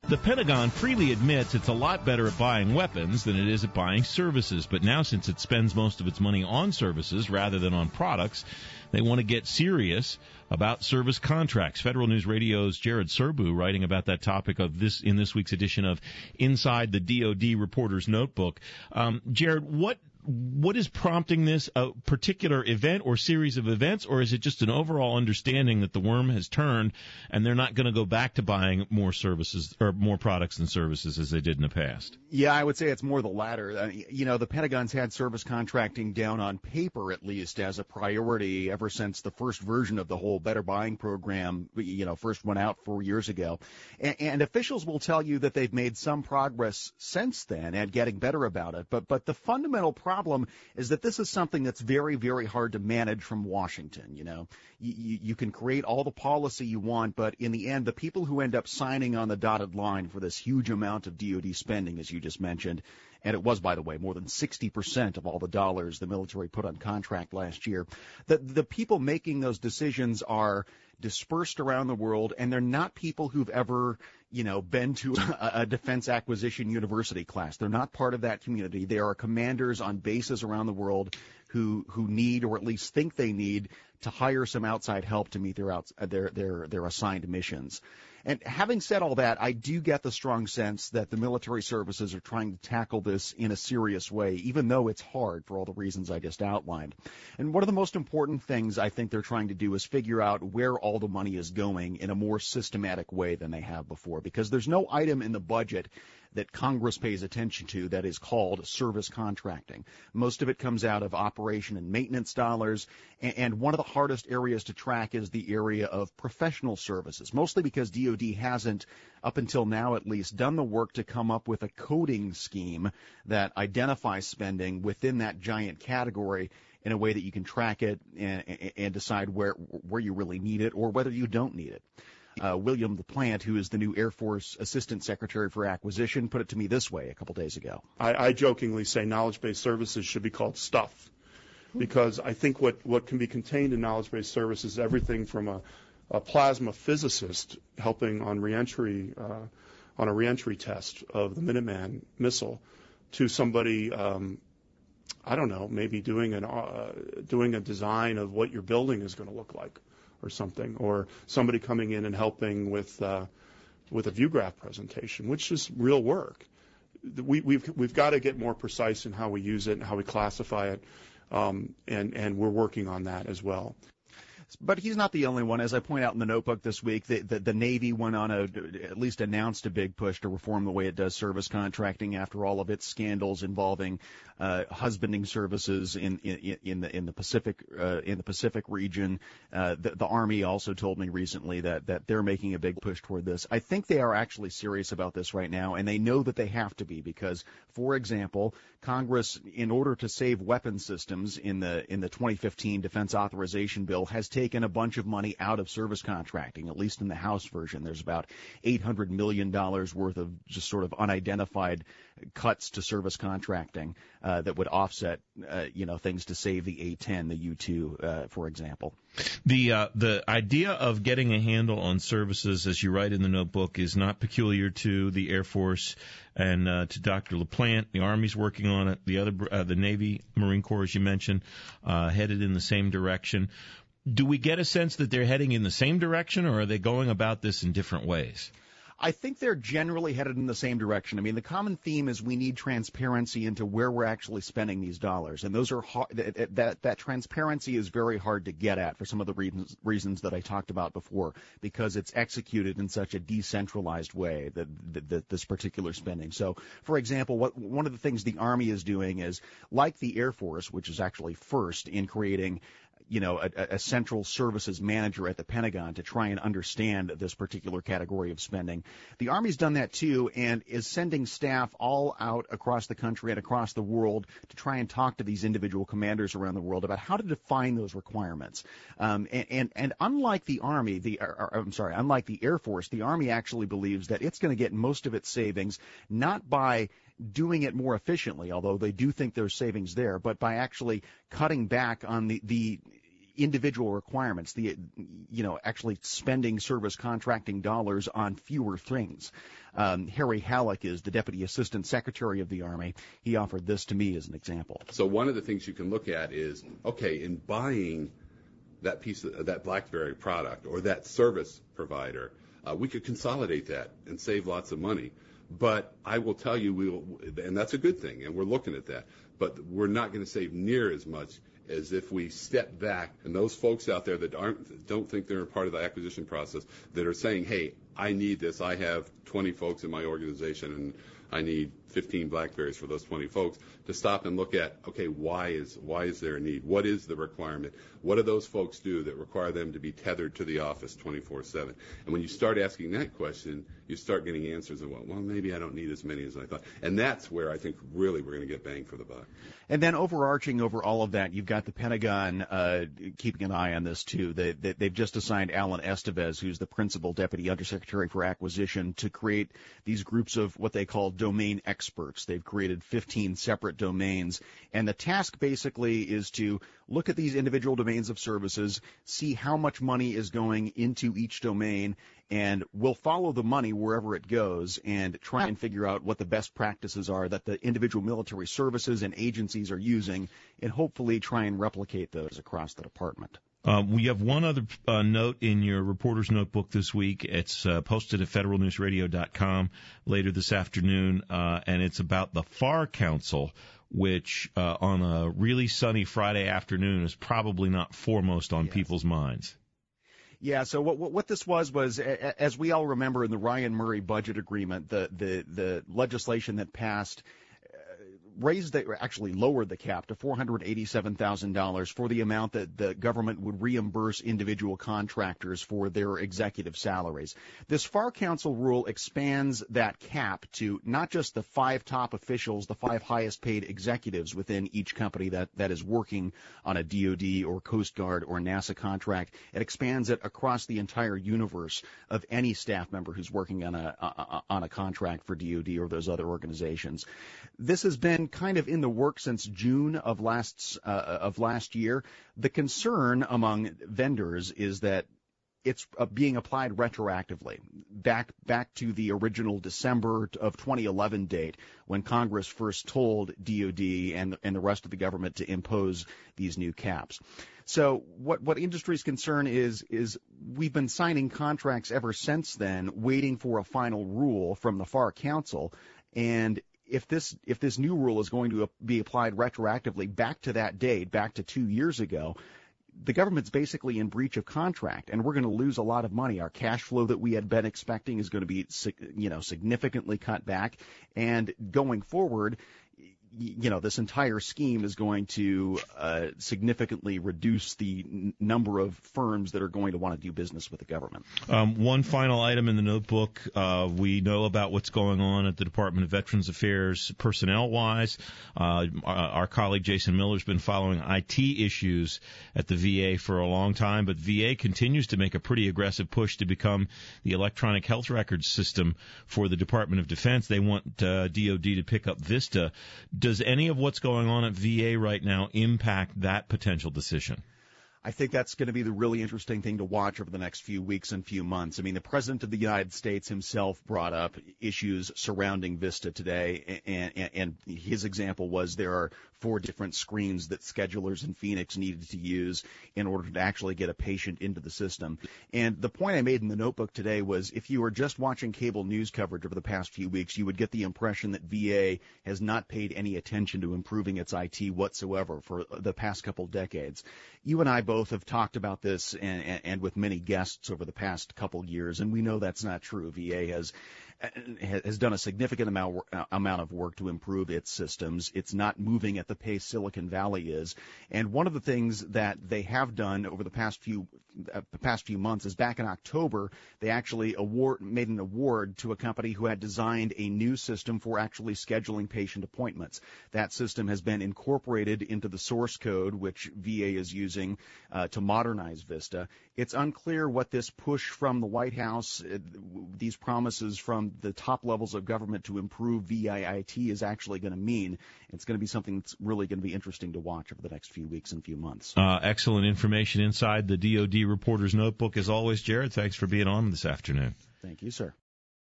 The Pentagon freely admits it's a lot better at buying weapons than it is at buying services, but now since it spends most of its money on services rather than on products, they want to get serious about service contracts. Federal News Radio's Jared Serbu writing about that topic of this in this week's edition of Inside the DoD Reporter's Notebook. Jared, what is prompting this? A particular event or series of events, or is it just an overall understanding that the worm has turned and they're not going to go back to buying more services or more products and services as they did in the past? Yeah, I would say it's more the latter. The Pentagon's had service contracting down on paper, at least, as a priority ever since the first version of the whole Better Buying program, first went out 4 years ago. And officials will tell you that they've made some progress since then at getting better about it. But the fundamental problem is that this is something that's very, very hard to manage from Washington. You can create all the policy you want, but in the end, the people who end up signing on the dotted line for this huge amount of DoD spending, as you just mentioned, and it was, by the way, more than 60% of all the dollars the military put on contract last year, the people making those decisions are dispersed around the world, and they're not people who've ever, been to a defense acquisition university class. They're not part of that community. They are commanders on bases around the world who need, or at least think they need, to hire some outside help to meet their assigned missions. And having said all that, I do get the strong sense that the military services are trying to tackle this in a serious way, even though it's hard for all the reasons I just outlined. And one of the most important things I think they're trying to do is figure out where all the money is going in a more systematic way than they have before, because there's no item in the budget that Congress pays attention to that is called service contracting. Most of it comes out of operation and maintenance dollars, and one of the hardest areas to track is the area of professional services, mostly because DoD hasn't, up until now at least, done the work to come up with a coding scheme that identifies spending within that giant category in a way that you can track it and decide where you really need it or whether you don't need it. William LaPlante, who is the new Air Force Assistant Secretary for Acquisition, put it to me this way a couple days ago. I jokingly say knowledge-based services should be called stuff, because I think what can be contained in knowledge-based services is everything from a plasma physicist helping on reentry on a reentry test of the Minuteman missile to somebody maybe doing a design of what your building is going to look like or something, or somebody coming in and helping with a view graph presentation, which is real work. We've got to get more precise in how we use it and how we classify it, and we're working on that as well. But he's not the only one. As I point out in the notebook this week, the Navy went on at least announced a big push to reform the way it does service contracting after all of its scandals involving husbanding services in the Pacific region. The Army also told me recently that they're making a big push toward this. I think they are actually serious about this right now, and they know that they have to be because, for example, Congress, in order to save weapon systems in the 2015 Defense Authorization Bill, has taken a bunch of money out of service contracting. At least in the House version, there's about $800 million worth of just sort of unidentified cuts to service contracting that would offset, things to save the A-10, the U-2, for example. The idea of getting a handle on services, as you write in the notebook, is not peculiar to the Air Force and to Dr. LaPlante. The Army's working on it. The Navy, Marine Corps, as you mentioned, headed in the same direction. Do we get a sense that they're heading in the same direction, or are they going about this in different ways? I think they're generally headed in the same direction. I mean, the common theme is we need transparency into where we're actually spending these dollars, and those are that transparency is very hard to get at for some of the reasons that I talked about before, because it's executed in such a decentralized way that this particular spending. So, for example, one of the things the Army is doing is, like the Air Force, which is actually first in creating a central services manager at the Pentagon to try and understand this particular category of spending. The Army's done that too, and is sending staff all out across the country and across the world to try and talk to these individual commanders around the world about how to define those requirements. And unlike the Army, unlike the Air Force, the Army actually believes that it's going to get most of its savings not by doing it more efficiently, although they do think there's savings there, but by actually cutting back on the individual requirements, actually spending service contracting dollars on fewer things. Harry Halleck is the Deputy Assistant Secretary of the Army. He offered this to me as an example. So one of the things you can look at is, okay, in buying that piece of that BlackBerry product or that service provider, we could consolidate that and save lots of money. But I will tell you, and that's a good thing, and we're looking at that. But we're not going to save near as much as if we step back, and those folks out there that don't think they're a part of the acquisition process, that are saying, hey, I need this. I have 20 folks in my organization, and I need 15 BlackBerries for those 20 folks, to stop and look at, okay, why is there a need? What is the requirement? What do those folks do that require them to be tethered to the office 24/7? And when you start asking that question, you start getting answers of, well, maybe I don't need as many as I thought. And that's where I think really we're going to get bang for the buck. And then overarching over all of that, you've got the Pentagon keeping an eye on this, too. They've just assigned Alan Estevez, who's the Principal Deputy Undersecretary for Acquisition, to create these groups of what they call domain experts. They've created 15 separate domains. And the task basically is to look at these individual domains of services, see how much money is going into each domain, and we'll follow the money wherever it goes and try and figure out what the best practices are that the individual military services and agencies are using, and hopefully try and replicate those across the department. We have one other note in your reporter's notebook this week. It's posted at federalnewsradio.com later this afternoon, and it's about the FAR Council, which on a really sunny Friday afternoon is probably not foremost on people's minds. Yeah, so what this was, as we all remember in the Ryan Murray budget agreement, the legislation that passed lowered the cap to $487,000 for the amount that the government would reimburse individual contractors for their executive salaries. This FAR Council rule expands that cap to not just the 5 top officials, the 5 highest paid executives within each company that is working on a DoD or Coast Guard or NASA contract. It expands it across the entire universe of any staff member who's working on a contract for DoD or those other organizations. This has been kind of in the works since June of last year. The concern among vendors is that it's being applied retroactively back to the original December of 2011 date when Congress first told DoD and the rest of the government to impose these new caps. So what industry's concern is we've been signing contracts ever since then, waiting for a final rule from the FAR Council, and if this new rule is going to be applied retroactively back to that date, back to 2 years ago, the government's basically in breach of contract, and we're going to lose a lot of money. Our cash flow that we had been expecting is going to be, significantly cut back, and going forward, this entire scheme is going to significantly reduce the number of firms that are going to want to do business with the government. One final item in the notebook. We know about what's going on at the Department of Veterans Affairs personnel-wise. Our colleague Jason Miller has been following IT issues at the VA for a long time, but VA continues to make a pretty aggressive push to become the electronic health records system for the Department of Defense. They want DoD to pick up VISTA. Does any of what's going on at VA right now impact that potential decision? I think that's going to be the really interesting thing to watch over the next few weeks and few months. I mean, the President of the United States himself brought up issues surrounding VISTA today, and his example was there are 4 different screens that schedulers in Phoenix needed to use in order to actually get a patient into the system. And the point I made in the notebook today was if you were just watching cable news coverage over the past few weeks, you would get the impression that VA has not paid any attention to improving its IT whatsoever for the past couple decades. You and I both have talked about this and with many guests over the past couple years, and we know that's not true. VA has done a significant amount of work to improve its systems. It's not moving at the pace Silicon Valley is. And one of the things that they have done over the past few months is back in October, they actually made an award to a company who had designed a new system for actually scheduling patient appointments. That system has been incorporated into the source code, which VA is using to modernize VISTA. It's unclear what this push from the White House, these promises from from the top levels of government to improve VIIT is actually going to mean. It's going to be something that's really going to be interesting to watch over the next few weeks and few months. Excellent information inside the DoD Reporter's Notebook. As always, Jared, thanks for being on this afternoon. Thank you, sir.